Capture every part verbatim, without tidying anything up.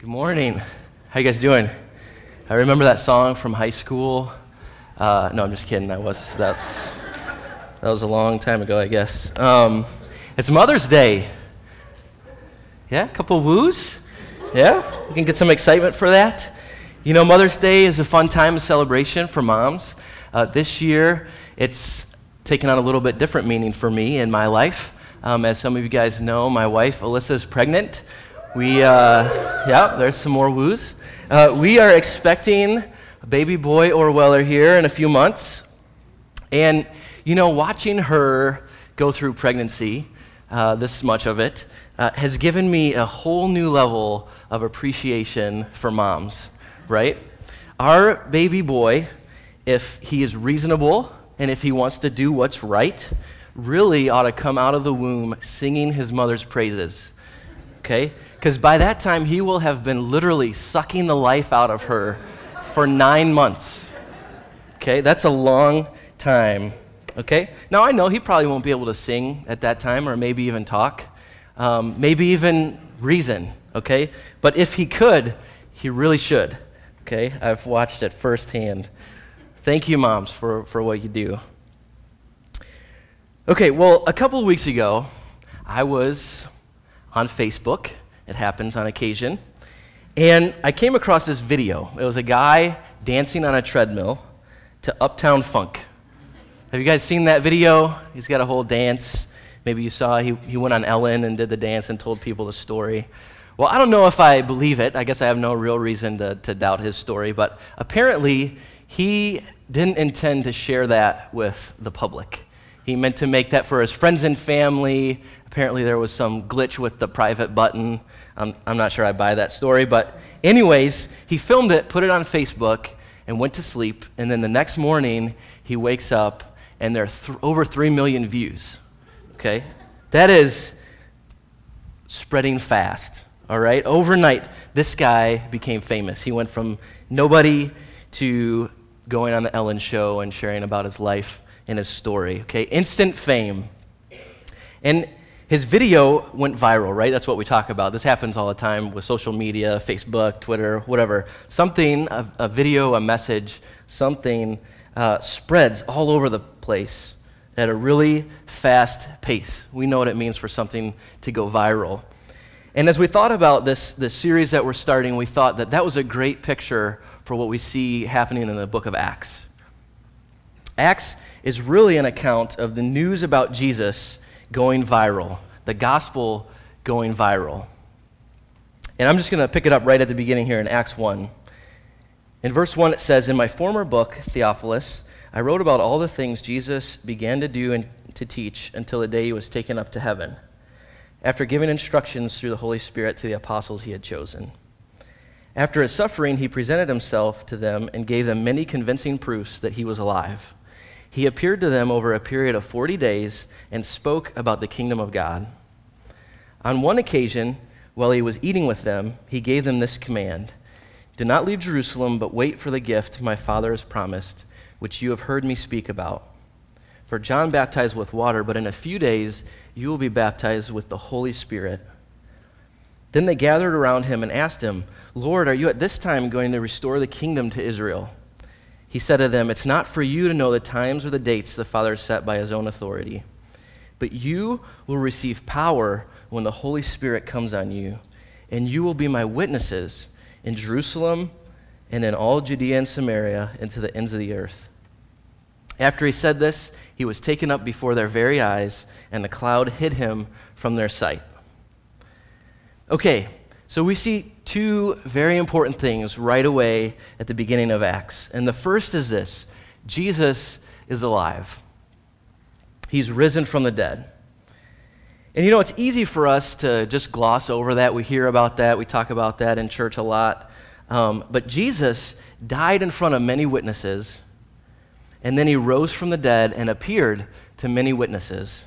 Good morning. How you guys doing? I remember that song from high school. Uh, no, I'm just kidding. I was that's that was a long time ago, I guess. Um, it's Mother's Day. Yeah, a couple woos. Yeah, we can get some excitement for that. You know, Mother's Day is a fun time of celebration for moms. Uh, this year, it's taken on a little bit different meaning for me in my life. Um, as some of you guys know, my wife Alyssa is pregnant. We, uh, yeah, there's some more woos. Uh, we are expecting a baby boy or Weller here in a few months. And, you know, watching her go through pregnancy, uh, this much of it, uh, has given me a whole new level of appreciation for moms, right? Our baby boy, if he is reasonable and if he wants to do what's right, really ought to come out of the womb singing his mother's praises, okay? Because by that time, he will have been literally sucking the life out of her for nine months. Okay, that's a long time. Okay, now I know he probably won't be able to sing at that time, or maybe even talk, um, maybe even reason. Okay, but if he could, he really should. Okay, I've watched it firsthand. Thank you, moms, for, for what you do. Okay, well, a couple of weeks ago, I was on Facebook. It happens on occasion. And I came across this video. It was a guy dancing on a treadmill to Uptown Funk. Have you guys seen that video? He's got a whole dance. Maybe you saw he, he went on Ellen and did the dance and told people the story. Well, I don't know if I believe it. I guess I have no real reason to, to doubt his story. But apparently, he didn't intend to share that with the public. He meant to make that for his friends and family. Apparently there was some glitch with the private button. Um, I'm not sure I buy that story, but anyways, he filmed it, put it on Facebook, and went to sleep, and then the next morning, he wakes up, and there are th- over three million views, okay? That is spreading fast, all right? Overnight, this guy became famous. He went from nobody to going on the Ellen Show and sharing about his life and his story, okay? Instant fame. And his video went viral, right? That's what we talk about. This happens all the time with social media, Facebook, Twitter, whatever. Something, a, a video, a message, something uh, spreads all over the place at a really fast pace. We know what it means for something to go viral. And as we thought about this, this series that we're starting, we thought that that was a great picture for what we see happening in the book of Acts. Acts is really an account of the news about Jesus going viral, the gospel going viral. And I'm just going to pick it up right at the beginning here in Acts one. In verse one it says, "In my former book, Theophilus, I wrote about all the things Jesus began to do and to teach until the day he was taken up to heaven, after giving instructions through the Holy Spirit to the apostles he had chosen. After his suffering, he presented himself to them and gave them many convincing proofs that he was alive. He appeared to them over a period of forty days and spoke about the kingdom of God. On one occasion, while he was eating with them, he gave them this command: 'Do not leave Jerusalem, but wait for the gift my Father has promised, which you have heard me speak about. For John baptized with water, but in a few days you will be baptized with the Holy Spirit.' Then they gathered around him and asked him, 'Lord, are you at this time going to restore the kingdom to Israel?' He said to them, 'It's not for you to know the times or the dates the Father set by his own authority, but you will receive power when the Holy Spirit comes on you, and you will be my witnesses in Jerusalem and in all Judea and Samaria and to the ends of the earth.' After he said this, he was taken up before their very eyes, and the cloud hid him from their sight." Okay, so we see two very important things right away at the beginning of Acts. And the first is this: Jesus is alive. He's risen from the dead. And you know, it's easy for us to just gloss over that. We hear about that. We talk about that in church a lot. Um, but Jesus died in front of many witnesses, and then he rose from the dead and appeared to many witnesses.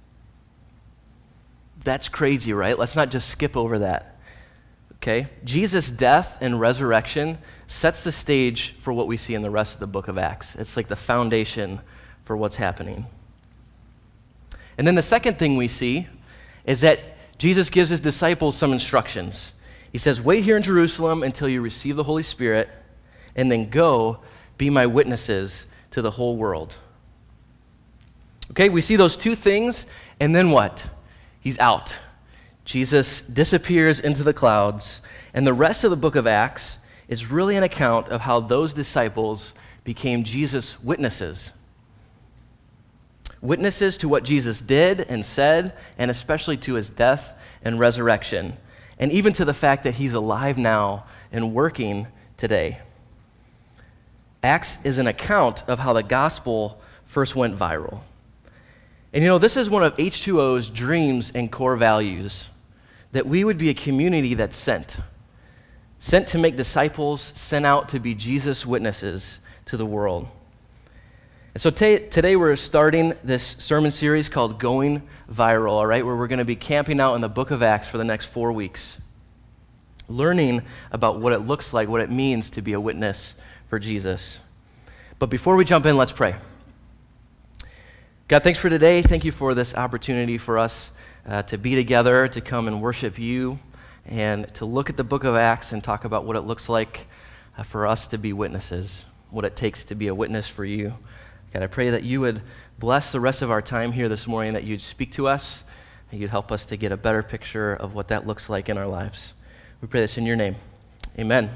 That's crazy, right? Let's not just skip over that. Okay? Jesus' death and resurrection sets the stage for what we see in the rest of the book of Acts. It's like the foundation for what's happening. And then the second thing we see is that Jesus gives his disciples some instructions. He says, wait here in Jerusalem until you receive the Holy Spirit, and then go be my witnesses to the whole world. Okay, we see those two things, and then what? He's out. Jesus disappears into the clouds, and the rest of the book of Acts is really an account of how those disciples became Jesus' witnesses. Witnesses to what Jesus did and said, and especially to his death and resurrection, and even to the fact that he's alive now and working today. Acts is an account of how the gospel first went viral. And you know, this is one of H two O's dreams and core values, that we would be a community that's sent. Sent to make disciples, sent out to be Jesus' witnesses to the world. And so t- today we're starting this sermon series called Going Viral, all right, where we're going to be camping out in the book of Acts for the next four weeks, learning about what it looks like, what it means to be a witness for Jesus. But before we jump in, let's pray. God, thanks for today. Thank you for this opportunity for us uh, to be together, to come and worship you, and to look at the book of Acts and talk about what it looks like uh, for us to be witnesses, what it takes to be a witness for you. God, I pray that you would bless the rest of our time here this morning, that you'd speak to us, and you'd help us to get a better picture of what that looks like in our lives. We pray this in your name. Amen.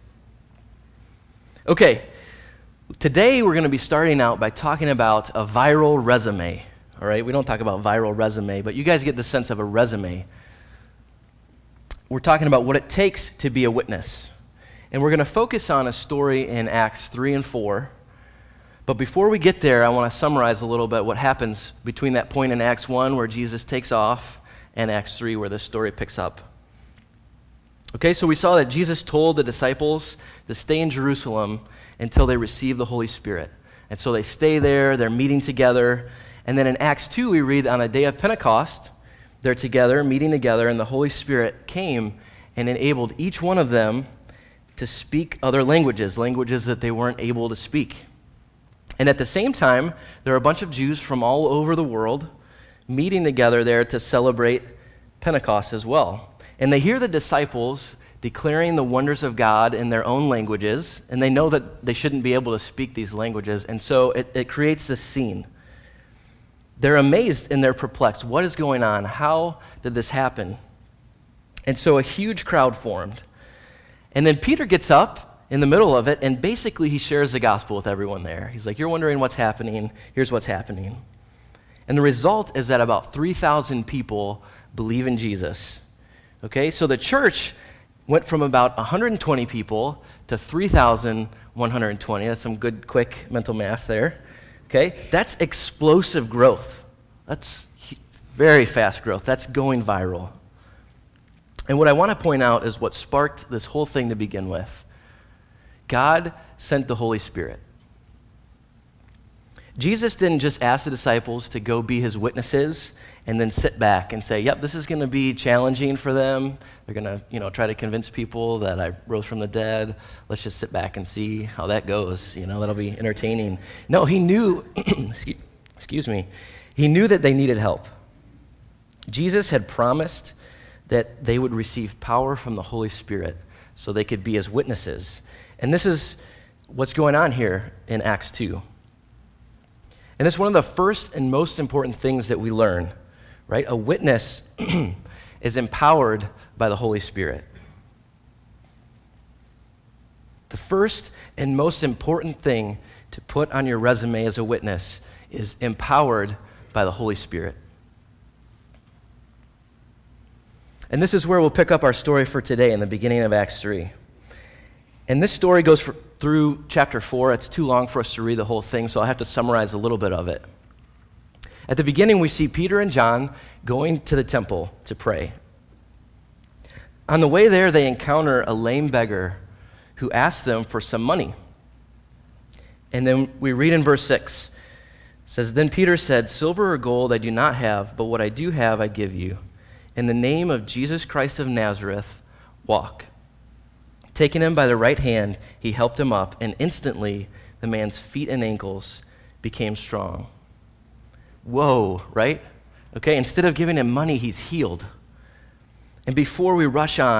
Okay, today we're going to be starting out by talking about a viral resume. All right, we don't talk about viral resume, but you guys get the sense of a resume. We're talking about what it takes to be a witness. And we're going to focus on a story in Acts three and four. But before we get there, I want to summarize a little bit what happens between that point in Acts one where Jesus takes off and Acts three where this story picks up. Okay, so we saw that Jesus told the disciples to stay in Jerusalem until they receive the Holy Spirit. And so they stay there, they're meeting together. And then in Acts two, we read on a day of Pentecost, they're together, meeting together, and the Holy Spirit came and enabled each one of them to speak other languages, languages that they weren't able to speak. And at the same time, there are a bunch of Jews from all over the world meeting together there to celebrate Pentecost as well. And they hear the disciples declaring the wonders of God in their own languages, and they know that they shouldn't be able to speak these languages, and so it, it creates this scene. They're amazed and they're perplexed. What is going on? How did this happen? And so a huge crowd formed. And then Peter gets up in the middle of it, and basically he shares the gospel with everyone there. He's like, you're wondering what's happening. Here's what's happening. And the result is that about three thousand people believe in Jesus. Okay, so the church went from about one hundred twenty people to three thousand one hundred twenty. That's some good, quick mental math there. Okay, that's explosive growth. That's very fast growth. That's going viral. And what I want to point out is what sparked this whole thing to begin with. God sent the Holy Spirit. Jesus didn't just ask the disciples to go be his witnesses and then sit back and say, yep, this is going to be challenging for them. They're going to, you know, try to convince people that I rose from the dead. Let's just sit back and see how that goes. You know, that'll be entertaining. No, he knew, excuse me, he knew that they needed help. Jesus had promised that they would receive power from the Holy Spirit so they could be his witnesses. And this is what's going on here in Acts two. And it's one of the first and most important things that we learn, right? A witness is empowered by the Holy Spirit. The first and most important thing to put on your resume as a witness is empowered by the Holy Spirit. And this is where we'll pick up our story for today in the beginning of Acts three. And this story goes for, through chapter four. It's too long for us to read the whole thing, so I'll have to summarize a little bit of it. At the beginning, we see Peter and John going to the temple to pray. On the way there, they encounter a lame beggar who asks them for some money. And then we read in verse six, it says, then Peter said, silver or gold I do not have, but what I do have I give you. In the name of Jesus Christ of Nazareth, walk. Taking him by the right hand, he helped him up, and instantly the man's feet and ankles became strong. Whoa, right? Okay, instead of giving him money, he's healed. And before we rush on,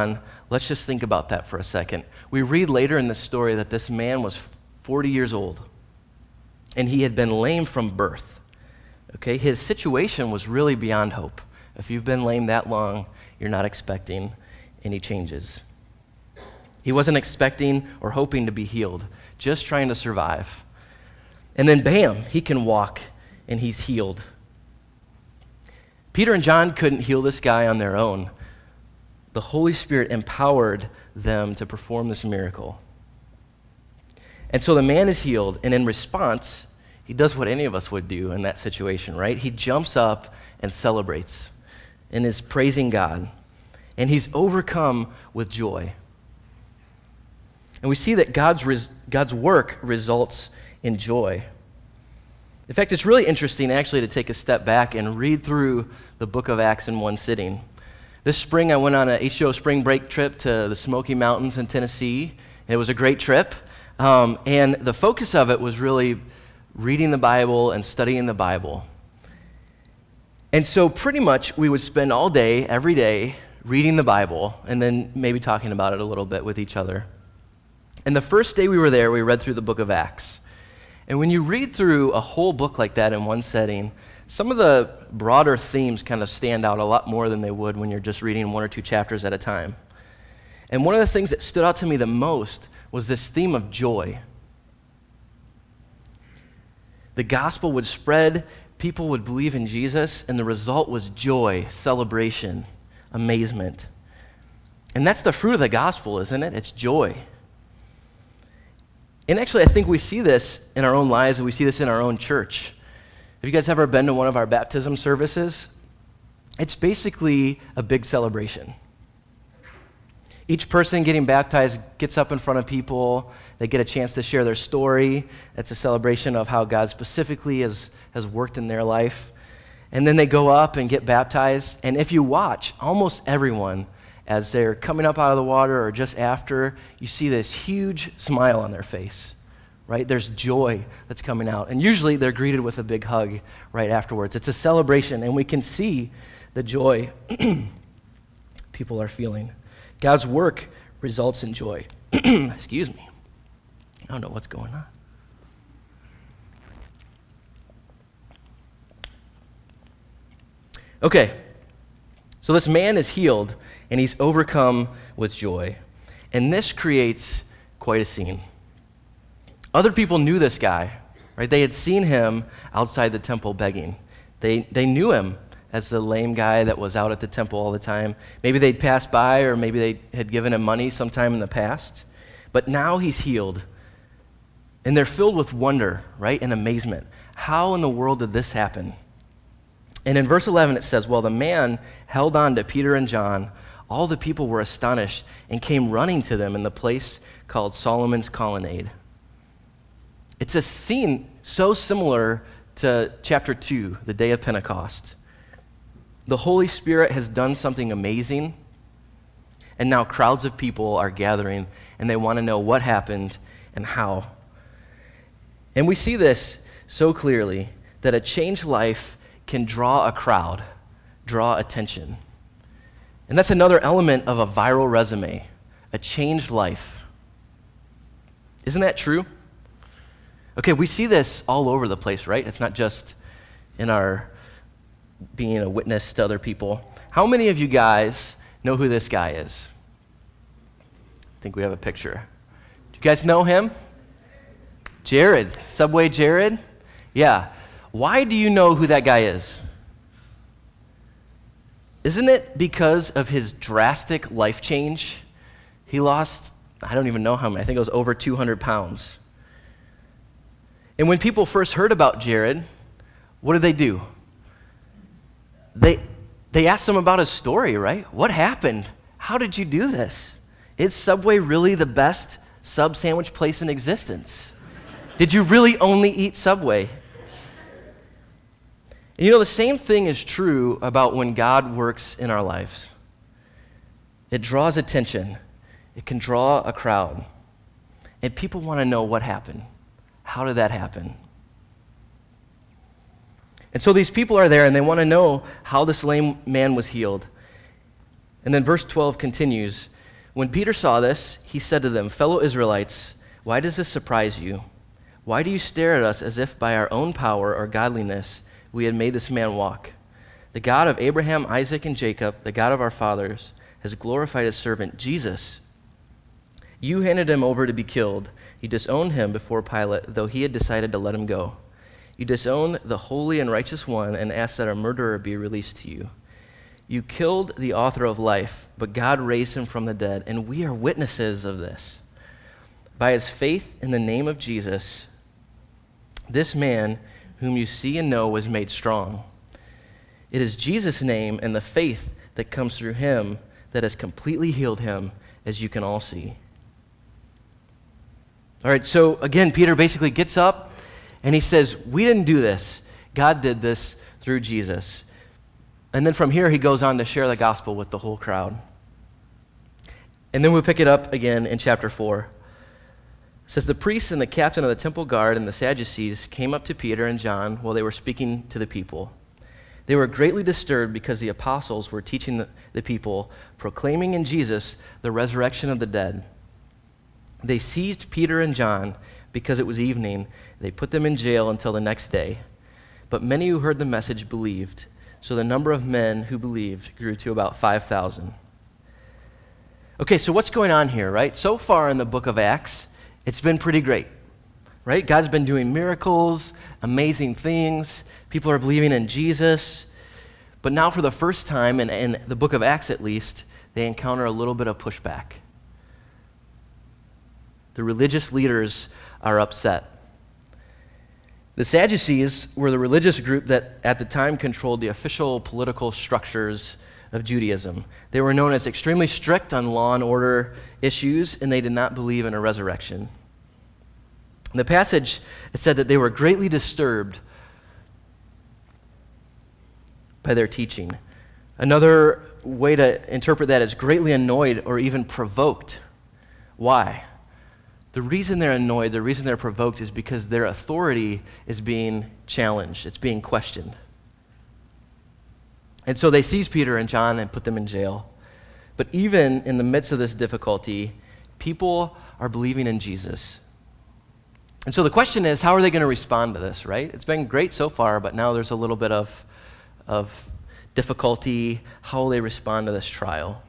let's just think about that for a second. We read later in the story that this man was forty years old, and he had been lame from birth. Okay, his situation was really beyond hope. If you've been lame that long, you're not expecting any changes. He wasn't expecting or hoping to be healed, just trying to survive. And then bam, he can walk and he's healed. Peter and John couldn't heal this guy on their own. The Holy Spirit empowered them to perform this miracle. And so the man is healed, and in response, he does what any of us would do in that situation, right? He jumps up and celebrates and is praising God. And he's overcome with joy. And we see that God's res- God's work results in joy. In fact, it's really interesting actually to take a step back and read through the book of Acts in one sitting. This spring, I went on an H two O spring break trip to the Smoky Mountains in Tennessee. It was a great trip. Um, and the focus of it was really reading the Bible and studying the Bible. And so pretty much we would spend all day, every day, reading the Bible and then maybe talking about it a little bit with each other. And the first day we were there, we read through the book of Acts. And when you read through a whole book like that in one setting, some of the broader themes kind of stand out a lot more than they would when you're just reading one or two chapters at a time. And one of the things that stood out to me the most was this theme of joy. The gospel would spread, people would believe in Jesus, and the result was joy, celebration, amazement. And that's the fruit of the gospel, isn't it? It's joy. And actually, I think we see this in our own lives, and we see this in our own church. Have you guys ever been to one of our baptism services? It's basically a big celebration. Each person getting baptized gets up in front of people. They get a chance to share their story. It's a celebration of how God specifically has, has worked in their life. And then they go up and get baptized. And if you watch, almost everyone, as they're coming up out of the water or just after, you see this huge smile on their face, right? There's joy that's coming out. And usually they're greeted with a big hug right afterwards. It's a celebration, and we can see the joy people are feeling. God's work results in joy. Excuse me. I don't know what's going on. Okay, so this man is healed, and he's overcome with joy. And this creates quite a scene. Other people knew this guy, right? They had seen him outside the temple begging. They, they knew him as the lame guy that was out at the temple all the time. Maybe they'd passed by, or maybe they had given him money sometime in the past. But now he's healed. And they're filled with wonder, right, and amazement. How in the world did this happen? And in verse eleven it says, "Well, the man held on to Peter and John. All the people were astonished and came running to them in the place called Solomon's Colonnade." It's a scene so similar to chapter two, the day of Pentecost. The Holy Spirit has done something amazing, and now crowds of people are gathering, and they want to know what happened and how. And we see this so clearly, that a changed life can draw a crowd, draw attention. And that's another element of a viral resume, a changed life. Isn't that true? Okay, we see this all over the place, right? It's not just in our being a witness to other people. How many of you guys know who this guy is? I think we have a picture. Do you guys know him? Jared, Subway Jared? Yeah. Why do you know who that guy is? Isn't it because of his drastic life change? He lost, I don't even know how many, I think it was over two hundred pounds. And when people first heard about Jared, what did they do? They, they asked him about his story, right? What happened? How did you do this? Is Subway really the best sub sandwich place in existence? Did you really only eat Subway? And you know, the same thing is true about when God works in our lives. It draws attention. It can draw a crowd. And people want to know what happened. How did that happen? And so these people are there, and they want to know how this lame man was healed. And then verse twelve continues, When Peter saw this, he said to them, "Fellow Israelites, why does this surprise you? Why do you stare at us as if by our own power or godliness we had made this man walk? The God of Abraham, Isaac, and Jacob, the God of our fathers, has glorified his servant Jesus. You handed him over to be killed. You disowned him before Pilate, though he had decided to let him go. You disowned the holy and righteous one and asked that a murderer be released to you. You killed the author of life, but God raised him from the dead, and we are witnesses of this. By his faith in the name of Jesus, this man whom you see and know was made strong. It is Jesus' name and the faith that comes through him that has completely healed him, as you can all see." All right, so again, Peter basically gets up and he says, we didn't do this. God did this through Jesus. And then from here, he goes on to share the gospel with the whole crowd. And then we pick it up again in chapter four. It says, "The priests and the captain of the temple guard and the Sadducees came up to Peter and John while they were speaking to the people. They were greatly disturbed because the apostles were teaching the, the people, proclaiming in Jesus the resurrection of the dead. They seized Peter and John because it was evening. They put them in jail until the next day. But many who heard the message believed, so the number of men who believed grew to about five thousand. Okay, so what's going on here, right? So far in the book of Acts, it's been pretty great, right? God's been doing miracles, amazing things. People are believing in Jesus. But now for the first time, in, in the book of Acts at least, they encounter a little bit of pushback. The religious leaders are upset. The Sadducees were the religious group that at the time controlled the official political structures of Judaism. They were known as extremely strict on law and order issues, and they did not believe in a resurrection. In the passage, it said that they were greatly disturbed by their teaching. Another way to interpret that is greatly annoyed or even provoked. Why? The reason they're annoyed, the reason they're provoked is because their authority is being challenged. It's being questioned. And so they seize Peter and John and put them in jail. But even in the midst of this difficulty, people are believing in Jesus. And so the question is, how are they going to respond to this, right? It's been great so far, but now there's a little bit of, of difficulty. How will they respond to this trial?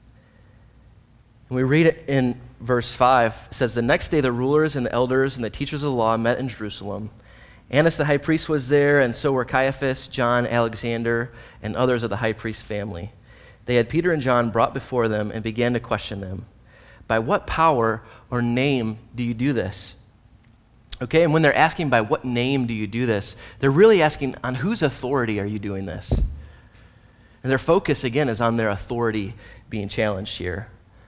And we read it in verse five. It says, "The next day the rulers and the elders and the teachers of the law met in Jerusalem. Annas the high priest was there, and so were Caiaphas, John, Alexander, and others of the high priest's family. They had Peter and John brought before them and began to question them. 'By what power or name do you do this?'" Okay, and when they're asking by what name do you do this, they're really asking on whose authority are you doing this? And their focus, again, is on their authority being challenged here.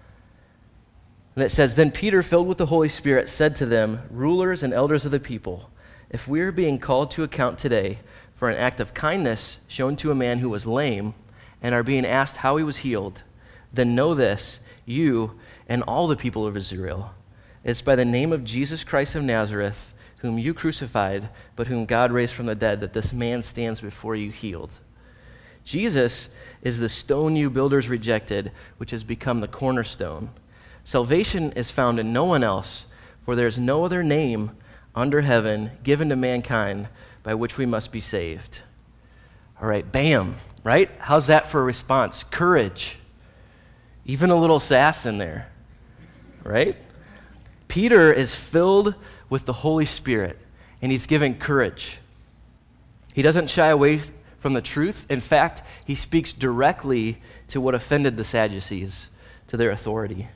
And it says, "Then Peter, filled with the Holy Spirit, said to them, 'Rulers and elders of the people, if we are being called to account today for an act of kindness shown to a man who was lame and are being asked how he was healed, then know this, you and all the people of Israel. It's by the name of Jesus Christ of Nazareth, whom you crucified, but whom God raised from the dead, that this man stands before you healed. Jesus is the stone you builders rejected, which has become the cornerstone. Salvation is found in no one else, for there is no other name under heaven given to mankind by which we must be saved.'" All right, bam, right? How's that for a response? Courage. Even a little sass in there, right? Peter is filled with the Holy Spirit, and he's given courage. He doesn't shy away from the truth. In fact, he speaks directly to what offended the Sadducees, to their authority.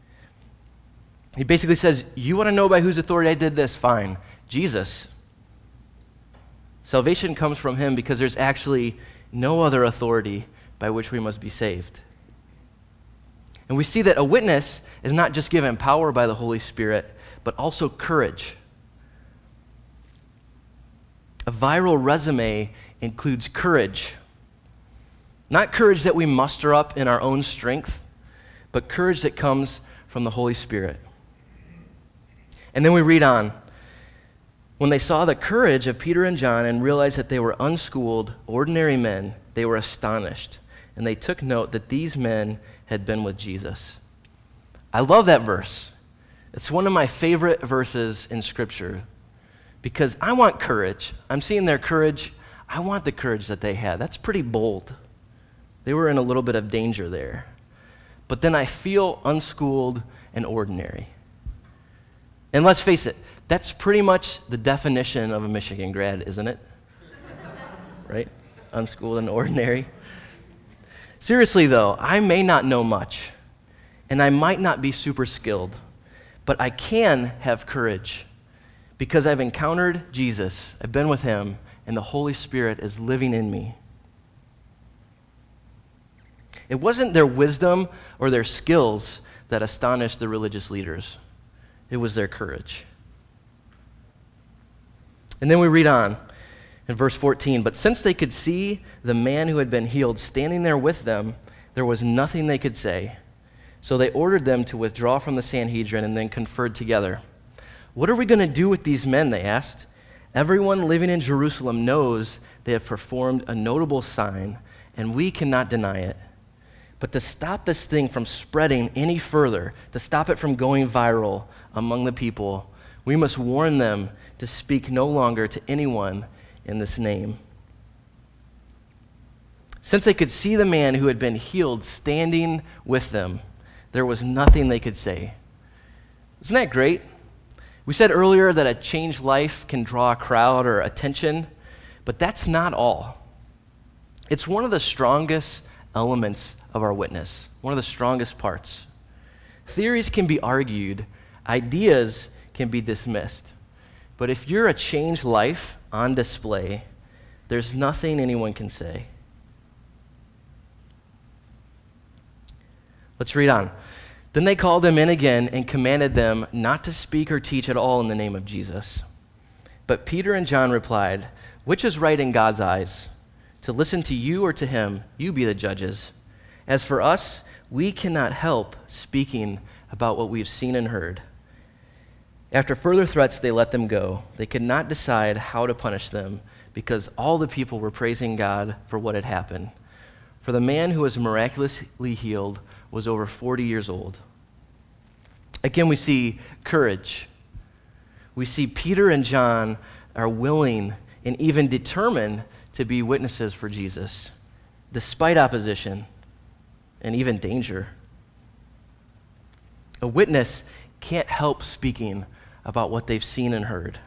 He basically says, you want to know by whose authority I did this? Fine. Jesus. Salvation comes from him because there's actually no other authority by which we must be saved. And we see that a witness is not just given power by the Holy Spirit, but also courage. A viral resume includes courage. Not courage that we muster up in our own strength, but courage that comes from the Holy Spirit. And then we read on. When they saw the courage of Peter and John and realized that they were unschooled, ordinary men, they were astonished. And they took note that these men had been with Jesus. I love that verse. It's one of my favorite verses in Scripture because I want courage. I'm seeing their courage. I want the courage that they had. That's pretty bold. They were in a little bit of danger there. But then I feel unschooled and ordinary. And let's face it, that's pretty much the definition of a Michigan grad, isn't it? Right? Unschooled and ordinary. Seriously, though, I may not know much, and I might not be super skilled, but I can have courage because I've encountered Jesus, I've been with him, and the Holy Spirit is living in me. It wasn't their wisdom or their skills that astonished the religious leaders. It was their courage. And then we read on in verse fourteen, but since they could see the man who had been healed standing there with them, there was nothing they could say. So they ordered them to withdraw from the Sanhedrin and then conferred together. What are we going to do with these men, they asked. Everyone living in Jerusalem knows they have performed a notable sign, and we cannot deny it. But to stop this thing from spreading any further, to stop it from going viral among the people, we must warn them to speak no longer to anyone in this name. Since they could see the man who had been healed standing with them, there was nothing they could say. Isn't that great? We said earlier that a changed life can draw a crowd or attention, but that's not all. It's one of the strongest elements of our witness, one of the strongest parts. Theories can be argued, ideas can be dismissed, but if you're a changed life on display, there's nothing anyone can say. Let's read on. Then they called them in again and commanded them not to speak or teach at all in the name of Jesus. But Peter and John replied, which is right in God's eyes? To listen to you or to him? You be the judges. As for us, we cannot help speaking about what we've seen and heard. After further threats, they let them go. They could not decide how to punish them because all the people were praising God for what had happened. For the man who was miraculously healed was over forty years old. Again, we see courage. We see Peter and John are willing and even determined to be witnesses for Jesus, despite opposition and even danger. A witness can't help speaking about what they've seen and heard.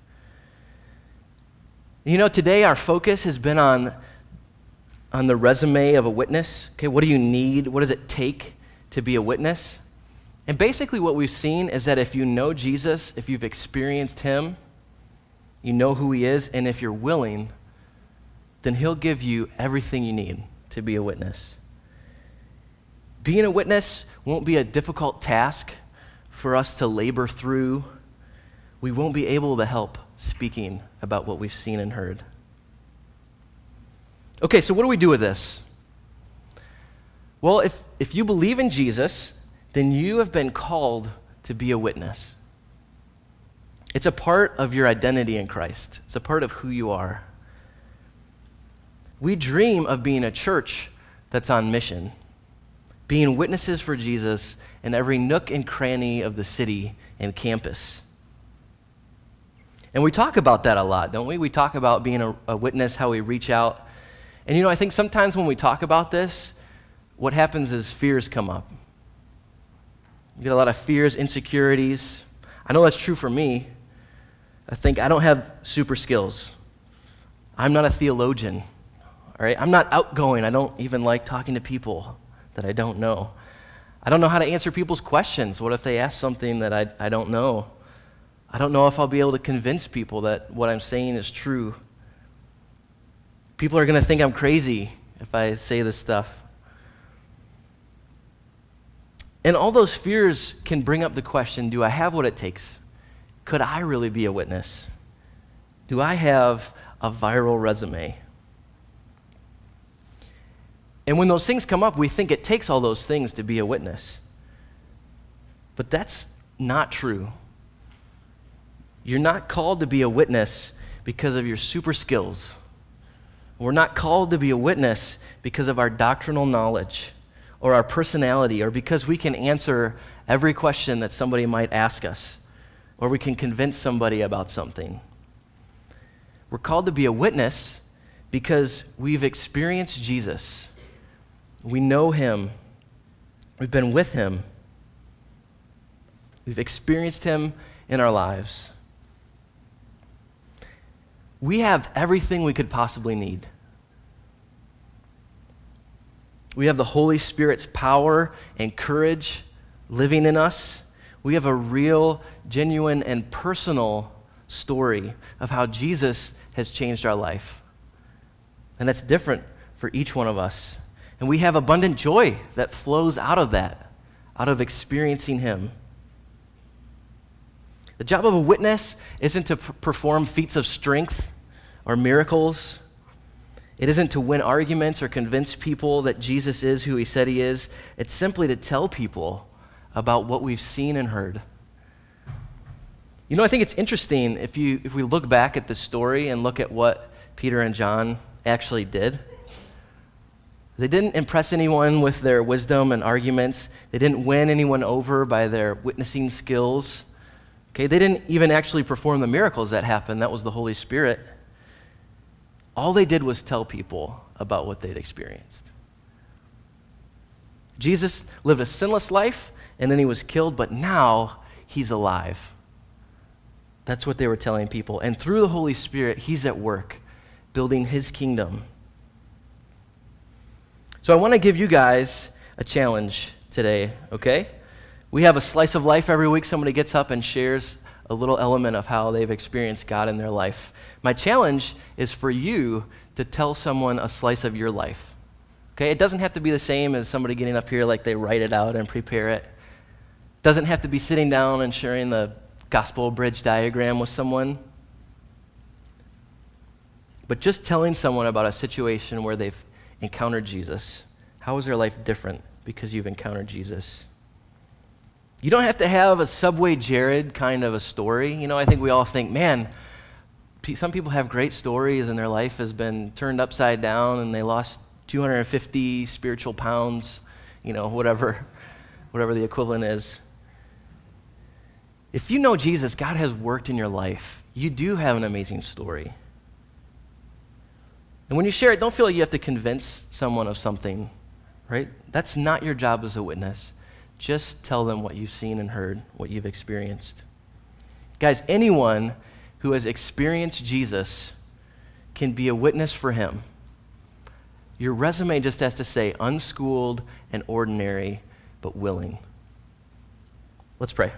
You know, today our focus has been on on the resume of a witness. Okay, what do you need? What does it take to be a witness? And basically what we've seen is that if you know Jesus, if you've experienced him, you know who he is, and if you're willing, then he'll give you everything you need to be a witness. Being a witness won't be a difficult task for us to labor through. We won't be able to help speaking about what we've seen and heard. Okay, so what do we do with this? Well, if, if you believe in Jesus, then you have been called to be a witness. It's a part of your identity in Christ. It's a part of who you are. We dream of being a church that's on mission, being witnesses for Jesus in every nook and cranny of the city and campus. And we talk about that a lot, don't we? We talk about being a, a witness, how we reach out. And you know, I think sometimes when we talk about this, what happens is fears come up. You get a lot of fears, insecurities. I know that's true for me. I think I don't have super skills. I'm not a theologian, all right? I'm not outgoing. I don't even like talking to people that I don't know. I don't know how to answer people's questions. What if they ask something that I, I don't know? I don't know if I'll be able to convince people that what I'm saying is true. People are going to think I'm crazy if I say this stuff. And all those fears can bring up the question, do I have what it takes? Could I really be a witness? Do I have a viral resume? And when those things come up, we think it takes all those things to be a witness. But that's not true. You're not called to be a witness because of your super skills. We're not called to be a witness because of our doctrinal knowledge or our personality or because we can answer every question that somebody might ask us, or we can convince somebody about something. We're called to be a witness because we've experienced Jesus. We know him. We've been with him. We've experienced him in our lives. We have everything we could possibly need. We have the Holy Spirit's power and courage living in us. We have a real, genuine, and personal story of how Jesus has changed our life. And that's different for each one of us. And we have abundant joy that flows out of that, out of experiencing him. The job of a witness isn't to p- perform feats of strength or miracles. It isn't to win arguments or convince people that Jesus is who he said he is. It's simply to tell people about what we've seen and heard. You know, I think it's interesting if you if we look back at the story and look at what Peter and John actually did. They didn't impress anyone with their wisdom and arguments. They didn't win anyone over by their witnessing skills. Okay, they didn't even actually perform the miracles that happened. That was the Holy Spirit. All they did was tell people about what they'd experienced. Jesus lived a sinless life, and then he was killed, but now he's alive. That's what they were telling people. And through the Holy Spirit, he's at work, building his kingdom. So I want to give you guys a challenge today, okay? We have a slice of life every week. Somebody gets up and shares a little element of how they've experienced God in their life. My challenge is for you to tell someone a slice of your life. Okay? It doesn't have to be the same as somebody getting up here like they write it out and prepare it. It doesn't have to be sitting down and sharing the gospel bridge diagram with someone. But just telling someone about a situation where they've encountered Jesus. How is their life different because you've encountered Jesus? You don't have to have a Subway Jared kind of a story. You know, I think we all think, man, some people have great stories and their life has been turned upside down and they lost two hundred fifty spiritual pounds, you know, whatever, whatever the equivalent is. If you know Jesus, God has worked in your life. You do have an amazing story. And when you share it, don't feel like you have to convince someone of something, right? That's not your job as a witness. Just tell them what you've seen and heard, what you've experienced. Guys, anyone who has experienced Jesus can be a witness for him. Your resume just has to say unschooled and ordinary, but willing. Let's pray.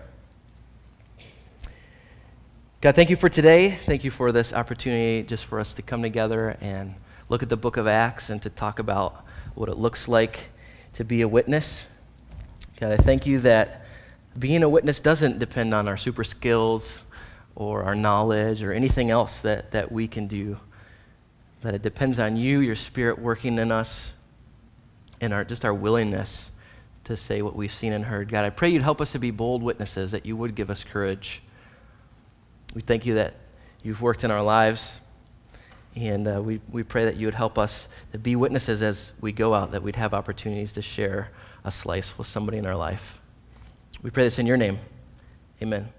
God, thank you for today. Thank you for this opportunity just for us to come together and look at the book of Acts and to talk about what it looks like to be a witness. God, I thank you that being a witness doesn't depend on our super skills or our knowledge or anything else that, that we can do. That it depends on you, your Spirit working in us, and our just our willingness to say what we've seen and heard. God, I pray you'd help us to be bold witnesses, that you would give us courage. We thank you that you've worked in our lives, and uh, we, we pray that you would help us to be witnesses as we go out, that we'd have opportunities to share a slice with somebody in our life. We pray this in your name. Amen.